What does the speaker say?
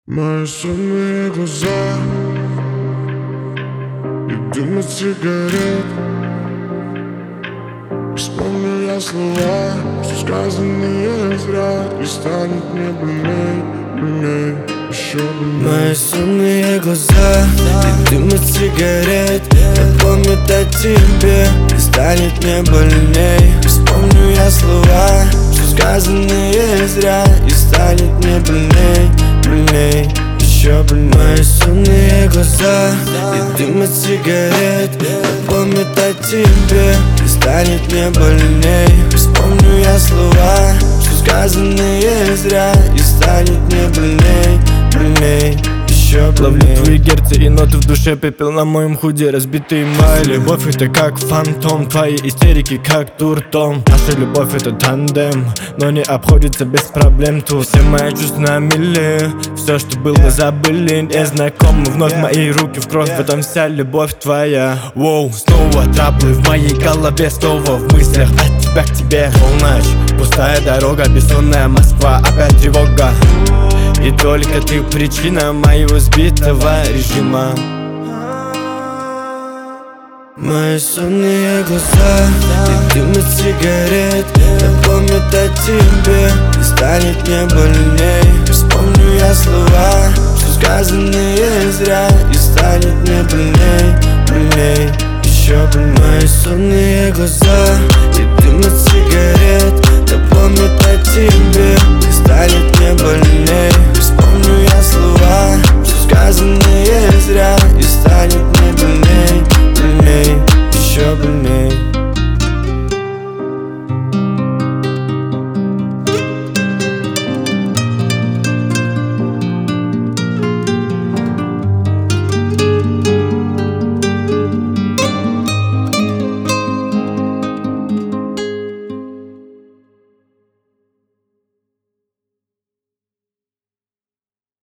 Мои сонные глаза и дым от сигарет. Вспомню я слова, что сказанные зря, и станет мне больней, больней, еще больней. Мои сонные глаза и дым от сигарет напомнят о тебе, и станет мне больней. Вспомню я слова, что сказанные зря, и станет мне больней, больней, еще больней. Мои сонные глаза и дым от сигарет напомнят о тебе, и станет мне больней. Вспомню я слова, что сказанные зря, и станет мне больней, больней, еще больней. Ловлю твои герцы и ноты в душе, пепел на моем худе, разбитые моя любовь это как фантом, твои истерики как туртом. Наша любовь это тандем, но не обходится без проблем. Тут все мои чувства на мели, все что было забыли, незнакомы. Вновь мои руки в кровь, в этом вся любовь твоя. Воу, снова траблы в моей голове, снова в мыслях от тебя к тебе. Полночь, пустая дорога, бессонная Москва, опять тревога. И только ты причина моего сбитого режима. Мои сонные глаза и дым от сигарет напомнят о тебе, и станет мне больней. Вспомню